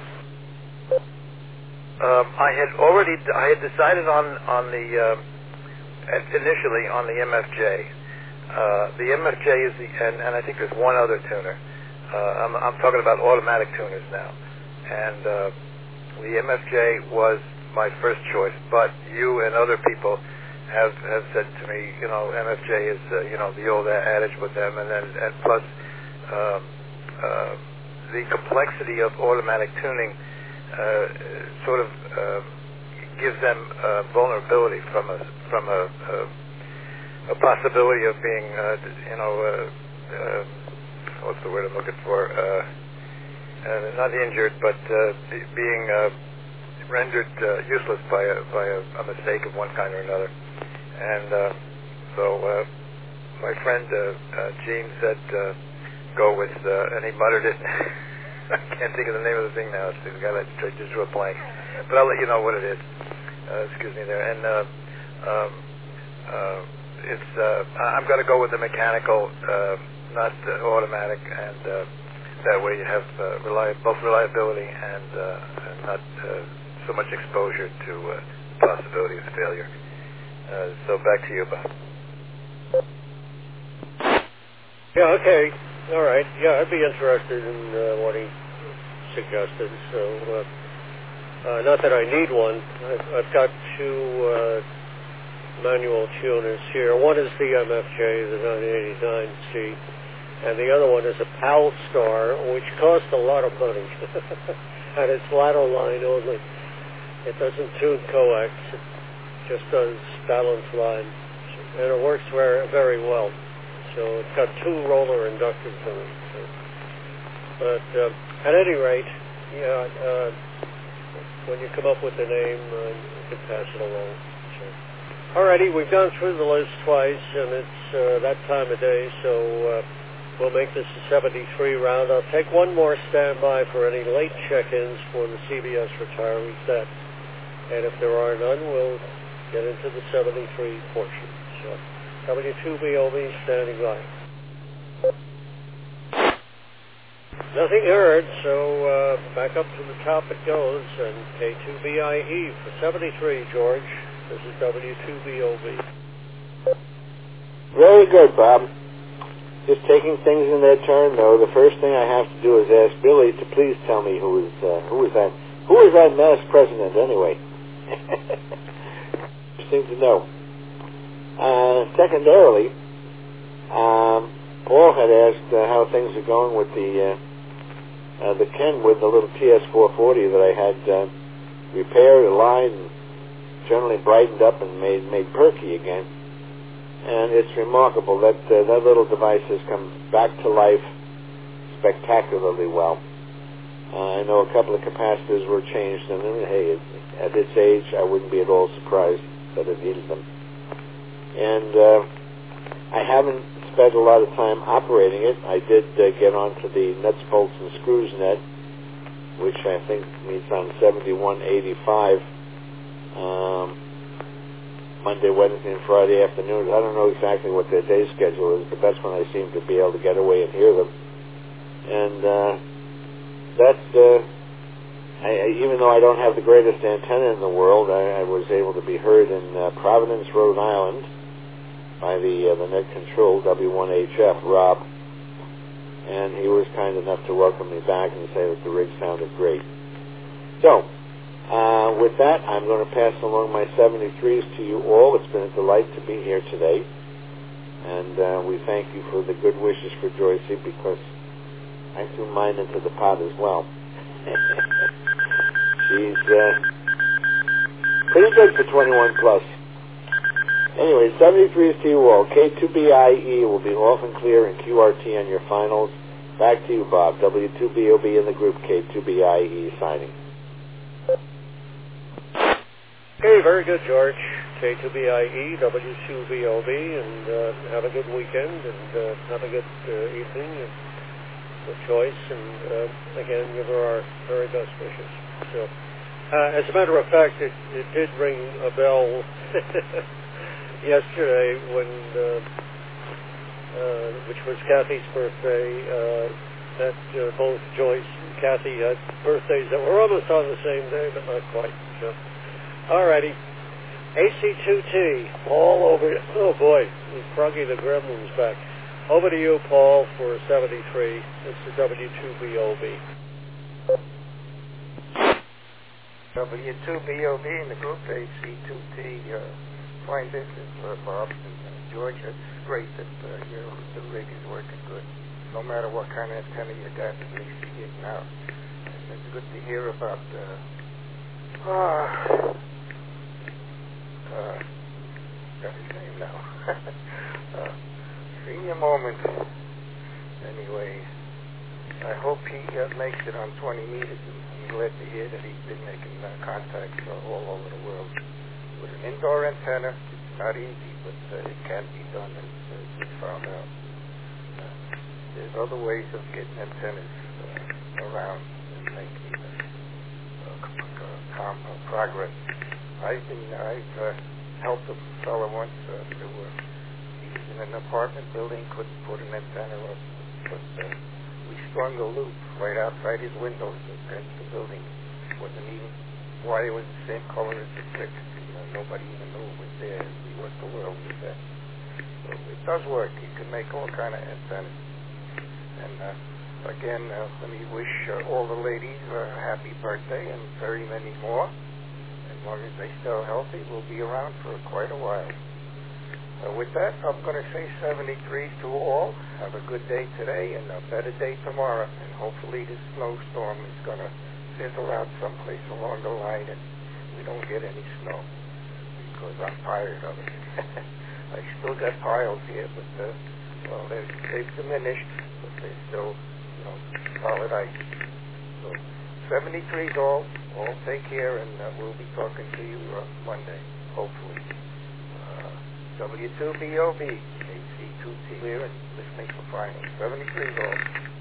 Speaker 6: Um, I had already, I had decided on on the um, initially on the M F J. Uh, the M F J is the, and, and I think there's one other tuner. uh, I'm, I'm talking about automatic tuners now. And uh, the M F J was my first choice, but you and other people have have said to me, you know, M F J is, uh, you know, the old adage with them, and then and plus um, uh, the complexity of automatic tuning uh, sort of uh, gives them uh, vulnerability from a from a, a, a possibility of being, uh, you know, uh, uh, what's the word I'm looking for? Uh, uh, not injured, but uh, be, being uh, rendered uh, useless by a by a, a mistake of one kind or another. And uh, so uh, my friend uh, uh, Gene said, uh, "Go with," uh, and he muttered it. I can't think of the name of the thing now. It's the guy that I just drew a blank, but I'll let you know what it is. Uh, excuse me there. And uh, um, uh, it's uh, I'm going to go with the mechanical, uh, not the automatic, and uh, that way you have uh, reli- both reliability and, uh, and not uh, so much exposure to uh, the possibility of failure. Uh, so back to you, Bob.
Speaker 2: Yeah, okay. All right. Yeah, I'd be interested in uh, what he suggested. So, uh, uh, not that I need one. I've, I've got two uh, manual tuners here. One is the M F J, the nine eighty-nine C, and the other one is a PAL Star, which costs a lot of money. And it's ladder line only. It doesn't tune coax. It just does balance line. And it works very, very well. So it's got two roller inductors in it. So. But uh, at any rate, yeah, uh, when you come up with the name, uh, you can pass it along. So. Alrighty, we've gone through the list twice, and it's uh, that time of day, so uh, we'll make this a seventy-three round. I'll take one more standby for any late check-ins for the C B S retiree set. And if there are none, we'll get into the seventy-three portion. So. W two B O B standing by. Nothing heard, so uh, back up to the top it goes, and K two B I E for seventy-three, George. This is W two B O B.
Speaker 1: Very good, Bob. Just taking things in their turn, though. The first thing I have to do is ask Billy to please tell me who is uh, who is that who is that mass president anyway. Interesting to know. Uh, secondarily, um, Paul had asked uh, how things are going with the uh, uh, the Kenwood, the little T S four forty that I had uh, repaired, aligned, and generally brightened up and made made perky again. And it's remarkable that uh, that little device has come back to life spectacularly well. Uh, I know a couple of capacitors were changed, and then, hey, it, at its age, I wouldn't be at all surprised that it needed them. And uh, I haven't spent a lot of time operating it. I did uh, get onto the nuts, bolts, and screws net, which I think meets on seventy-one eighty-five um, Monday, Wednesday, and Friday afternoons. I don't know exactly what their day schedule is, but that's when I seem to be able to get away and hear them. And uh, that's, uh, I, even though I don't have the greatest antenna in the world, I, I was able to be heard in uh, Providence, Rhode Island, by the uh, the net control W one H F, Rob, and he was kind enough to welcome me back and say that the rig sounded great. So, uh, with that, I'm going to pass along my seventy-threes to you all. It's been a delight to be here today, and uh, we thank you for the good wishes for Joycey, because I threw mine into the pot as well. She's uh, pretty good for twenty-one plus. Anyway, seventy-threes to you all. K two B I E will be off and clear in Q R T on your finals. Back to you, Bob. W two B O B in the group, K two B I E signing.
Speaker 2: Okay, very good, George. K two B I E, W two B O B, and uh, have a good weekend, and uh, have a good uh, evening and good choice, and uh, again, give her our very best wishes. So, uh, as a matter of fact, it, it did ring a bell yesterday when, uh, uh, which was Kathy's birthday, uh, that uh, both Joyce and Kathy had birthdays that were almost on the same day, but not quite. So, alrighty. A C two T, all over, oh boy, Froggy the Gremlin's back. Over to you, Paul, for seventy-three. It's the W two B O B.
Speaker 3: W two B O B in the group, A C two T. Uh, fine business, uh, Bob and uh, George. It's great that uh, your the rig is working good. No matter what kind of antenna you got, at least you're getting out. And it's good to hear about. Uh, uh, uh, got his name now. uh, senior moment. Anyway, I hope he uh, makes it on twenty meters. And I'm glad to hear that he's been making uh, contacts uh, all over the world. With an indoor antenna, it's not easy, but uh, it can be done, and uh, we found out. Uh, there's other ways of getting antennas uh, around and making uh, uh, com- uh, progress. I've been, I've uh, helped a fellow once uh, to, uh, he was in an apartment building, couldn't put an antenna up, but uh, we strung a loop right outside his windows against the building. Wasn't even, wire was the same color as the fix. You know, nobody even knew it was there. We worked the world with that. So it does work. You can make all kind of antennas. And uh, again, uh, let me wish uh, all the ladies a happy birthday and very many more. As long as they stay healthy, we'll be around for quite a while. Uh, with that, I'm going to say seventy-three to all. Have a good day today and a better day tomorrow. And hopefully this snowstorm is going to fizzle out someplace along the line and we don't get any snow, because I'm tired of it. I still got piles here, but, uh, well, they've, they've diminished, but they're still, you know, solid ice. So, seventy-three's all. All take care, and uh, we'll be talking to you uh, Monday, hopefully. Uh, W two B O B, A C two T, clear and listening for final. seventy-three's all.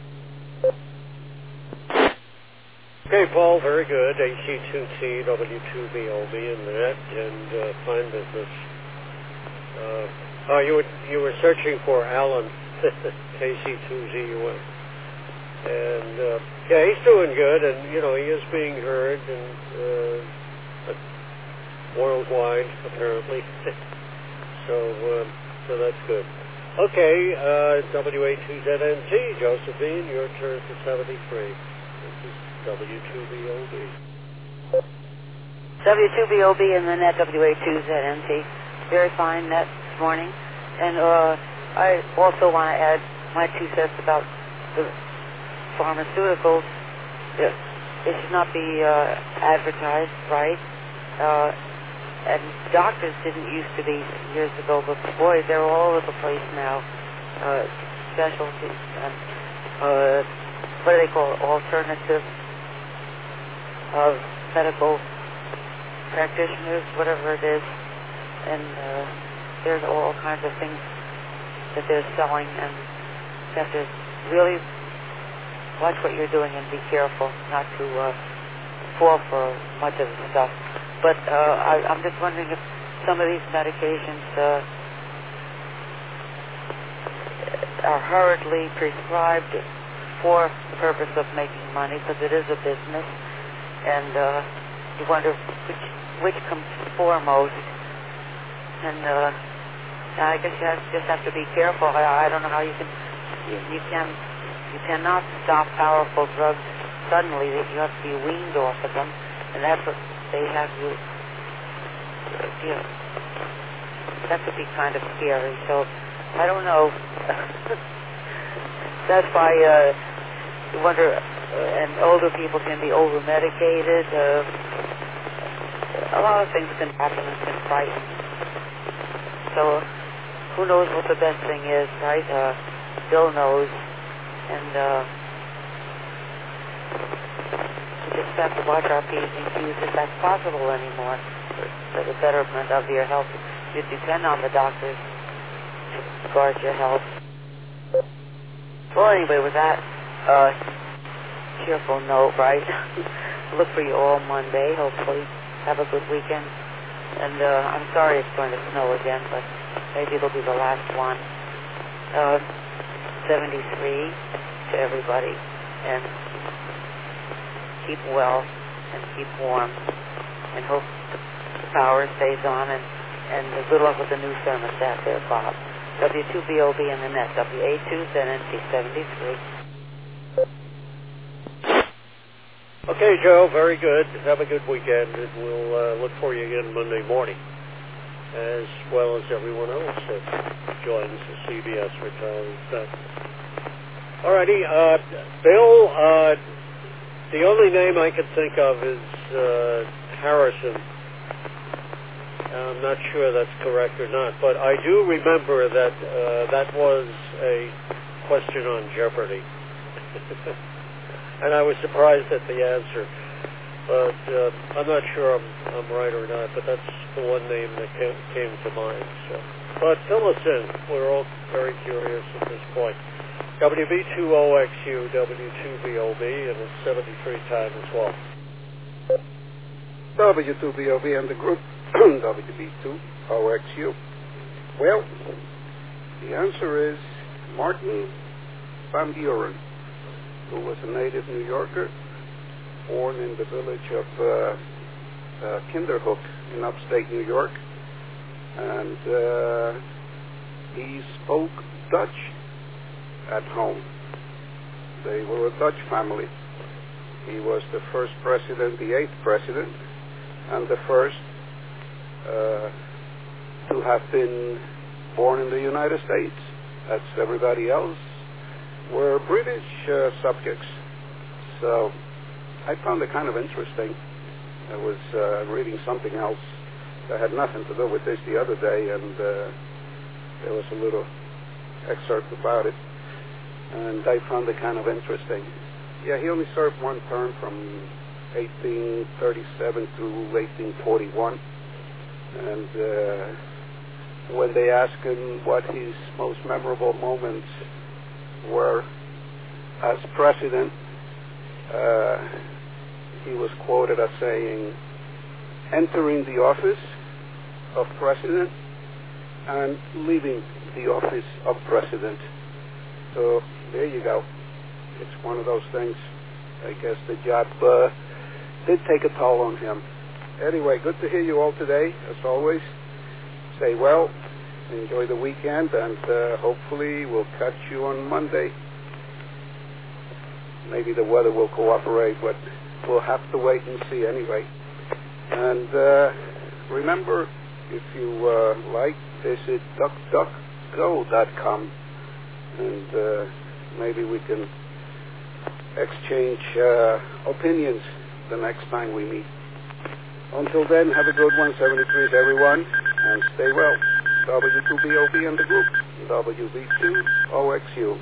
Speaker 2: Okay, Paul, very good. A C two T, W two B O B in the net, and uh, fine business. Uh, oh, you were, you were searching for Alan, K C two Z U M. And, uh, yeah, he's doing good, and, you know, he is being heard, and uh, worldwide, apparently. so, um, so that's good. Okay, uh, W A two Z N T, Josephine, your turn for seventy-three. This is W two B O B.
Speaker 4: W two B O B and the net W A two Z N T. Very fine net this morning. And uh, I also want to add my two cents about the pharmaceuticals. They should not be uh, advertised, right? Uh, and doctors didn't used to be years ago, but boy, they're all over the place now. Uh, specialties and uh, what do they call it? Alternative of medical practitioners, whatever it is, and uh, there's all kinds of things that they're selling, and you have to really watch what you're doing and be careful not to uh, fall for much of the stuff. But uh, I, I'm just wondering if some of these medications uh, are hurriedly prescribed for the purpose of making money, because it is a business, and uh, you wonder which which comes foremost. And uh, I guess you have, just have to be careful. I, I don't know how you can you, you can you cannot stop powerful drugs suddenly. You have to be weaned off of them, and that's what they have you. You know, that could be kind of scary. So I don't know. That's why uh, you wonder. Uh, and older people can be over medicated. Uh, a lot of things can happen and can frighten. So who knows what the best thing is, right? Uh, Bill knows. And uh, we just have to watch our P's and Q's if that's possible anymore for the betterment of your health. You depend on the doctors to guard your health. Well, anyway, with that uh, cheerful note, right? Look for you all Monday, hopefully. Have a good weekend. And uh, I'm sorry it's going to snow again, but maybe it'll be the last one. Uh, seventy-three to everybody. And keep well and keep warm. And hope the power stays on. And, and good luck with the new thermostat there, Bob. W two B O B in the net, W A two Z N T seventy-three.
Speaker 2: Okay, Joe, very good. Have a good weekend, and we'll uh, look for you again Monday morning, as well as everyone else that joins the C B S Retirees Net. All righty, uh, Bill, uh, the only name I can think of is uh, Harrison. I'm not sure that's correct or not, but I do remember that uh, that was a question on Jeopardy. And I was surprised at the answer. But uh, I'm not sure I'm, I'm right or not, but that's the one name that came, came to mind. So. But fill us in. We're all very curious at this point. W B two O X U, W two B O B, and it's seventy-three time as well.
Speaker 5: W two B O B and the group, W B two O X U. Well, the answer is Martin Van Buren, who was a native New Yorker, born in the village of uh, uh, Kinderhook in upstate New York. And uh, he spoke Dutch at home. They were a Dutch family. He was the first president, the eighth president, and the first uh, to have been born in the United States. That's everybody else were British uh, subjects. So I found it kind of interesting. I was uh, reading something else that had nothing to do with this the other day, and uh, there was a little excerpt about it, and I found it kind of interesting. Yeah, he only served one term from eighteen thirty-seven through eighteen forty-one, and uh, when they asked him what his most memorable moments were as president, uh, he was quoted as saying, entering the office of president and leaving the office of president. So there you go. It's one of those things. I guess the job uh, did take a toll on him. Anyway, good to hear you all today, as always. Stay well. Enjoy the weekend, and uh, hopefully we'll catch you on Monday. Maybe the weather will cooperate, but we'll have to wait and see anyway. And uh, remember, if you uh, like, visit duck duck go dot com, and uh, maybe we can exchange uh, opinions the next time we meet. Until then, have a good one. seventy-threes, everyone, and stay well. W two B O B and the group, W B two O X U.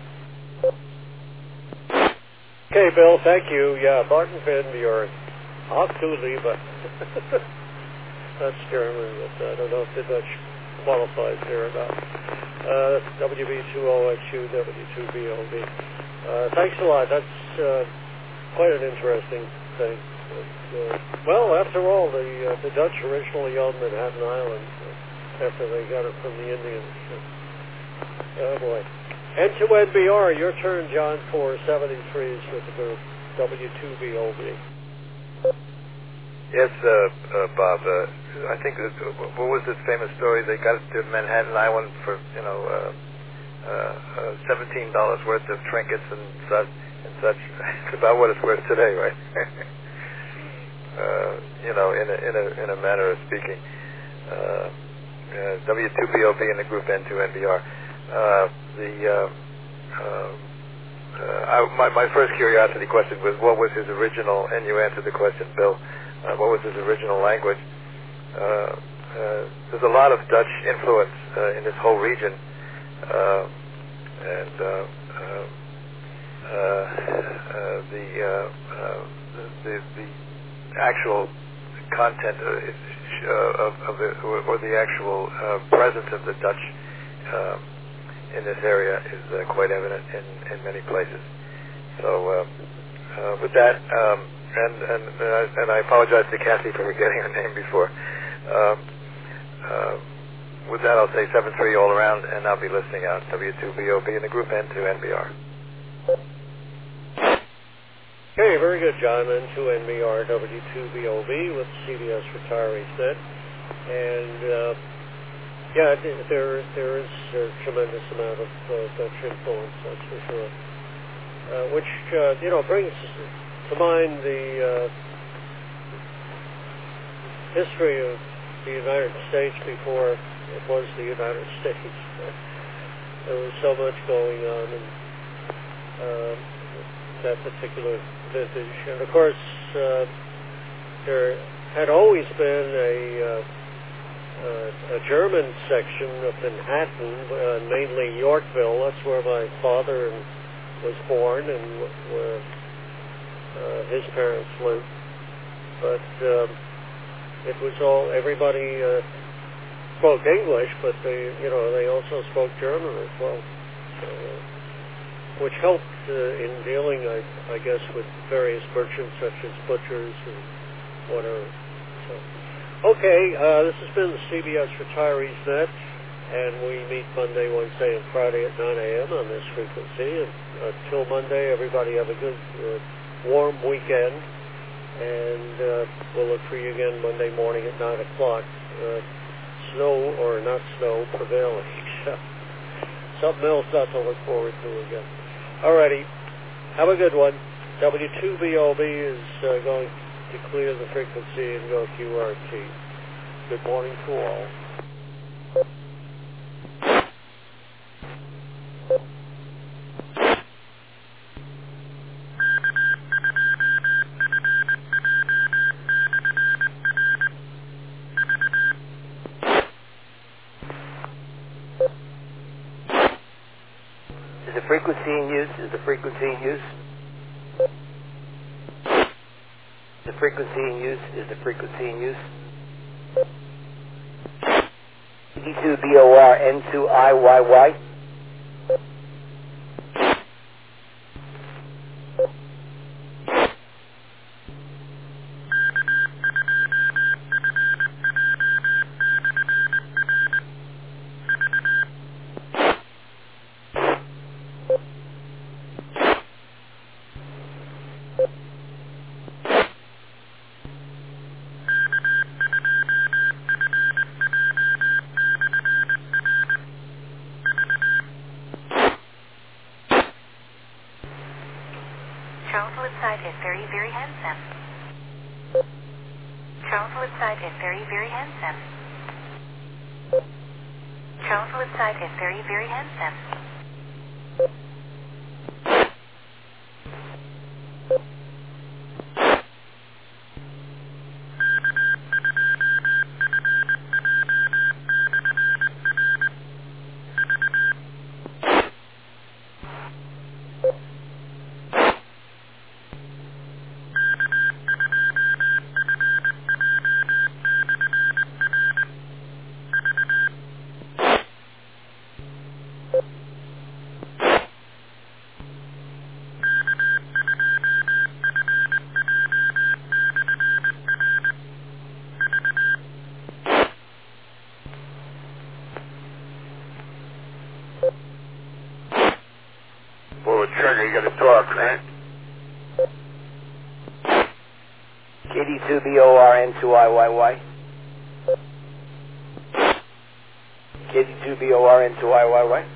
Speaker 2: Okay, Bill, thank you. Yeah, Martin Van Buren. Auch du Liebe. That's German, but I don't know if the Dutch qualifies there or not. Uh, W B two O X U, W two B O B. Uh, thanks a lot. That's uh, quite an interesting thing. But, uh, well, after all, the uh, the Dutch originally owned Manhattan Island uh, after they got it from the Indians. Oh, boy. N to N B R, your turn, John, for seventy-threes with the group, W two B O B.
Speaker 6: Yes, uh, uh, Bob. Uh, I think, that, uh, what was this famous story? They got to Manhattan Island for, you know, uh, uh, uh, seventeen dollars worth of trinkets and such. And such. It's about what it's worth today, right? uh, you know, in a, in a, in a manner of speaking. Uh, uh, W two B O B and the group N two N B R. Uh, the uh, uh, uh, I, my, my first curiosity question was, what was his original, and you answered the question, Bill, uh, what was his original language? Uh, uh, there's a lot of Dutch influence uh, in this whole region, uh, and uh, uh, uh, uh, the, uh, uh, the the actual content uh, of, of the, or the actual uh, presence of the Dutch uh, in this area is uh, quite evident in, in many places. So uh, uh, with that, um, and and uh, and I apologize to Kathy for forgetting her name before. Uh, uh, with that, I'll say seven three all around, and I'll be listening out W two B O B in the group N two N B R.
Speaker 2: Okay, very good, John. N two N B R, W two B O B with C B S Retirees Net. And uh, yeah, there there is a tremendous amount of uh, Dutch influence, that's for sure. Uh, which uh, you know brings to mind the uh, history of the United States before it was the United States. There was so much going on in uh, that particular vintage, and of course uh, there had always been a uh, uh, a German section of Manhattan, uh, mainly Yorkville. That's where my father and was born and where uh, his parents lived. But um, it was all, everybody uh, spoke English, but they, you know, they also spoke German as well. So, uh, which helped uh, in dealing, I, I guess, with various merchants such as butchers and whatever. So, okay, uh, this has been the C B S Retirees Net, and we meet Monday, Wednesday, and Friday at nine a.m. on this frequency. And until Monday, everybody have a good, uh, warm weekend, and uh, we'll look for you again Monday morning at nine o'clock. Uh, snow or not snow prevailing. Something else not to look forward to again. Alrighty, have a good one. W two B O B is uh, going to clear the frequency and go Q R T. Good morning to all.
Speaker 7: Is the frequency in use? Is the frequency in use? Is the frequency in use? Is the frequency in use? E two B O R N two I Y Y.
Speaker 8: Charles Woodside is very, very handsome. Charles Woodside is very, very handsome. Charles Woodside is very, very handsome.
Speaker 5: Trigger, you gotta talk, right?
Speaker 7: K D two B O R N two I Y Y. K D two B O R N two I Y Y.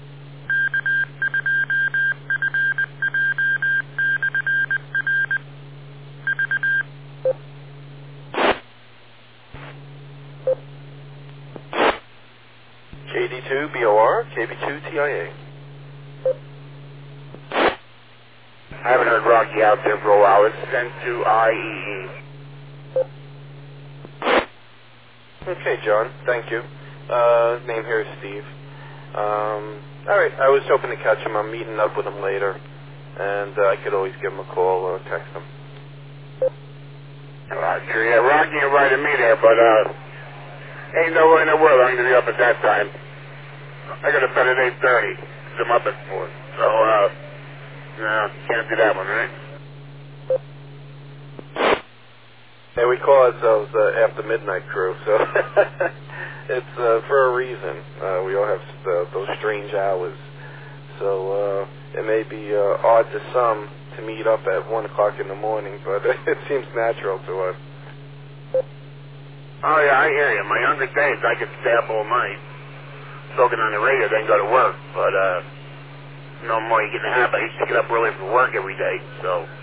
Speaker 9: K D two B O R, K B two T I A.
Speaker 5: I haven't heard Rocky out there for a while. It's N two I E E.
Speaker 9: Okay, John. Thank you. Uh, name here is Steve. Um, all right. I was hoping to catch him. I'm meeting up with him later, and uh, I could always give him a call or text him.
Speaker 5: Roger, yeah, Rocky invited me there, but uh, ain't no way in the world I'm gonna be up at that time. I got a bet at eight thirty. I'm up at four, so uh, no, can't do that one, right?
Speaker 9: Yeah, we call ourselves uh, After Midnight Crew, so it's uh, for a reason. Uh, we all have uh, those strange hours, so uh, it may be uh, odd to some to meet up at one o'clock in the morning, but it seems natural to us.
Speaker 5: Oh yeah, I hear you. My younger days, I could stay up all night.
Speaker 10: spoken on the radio, then go to work. But uh, no more you get in the habit. I used to get up early for work every day, so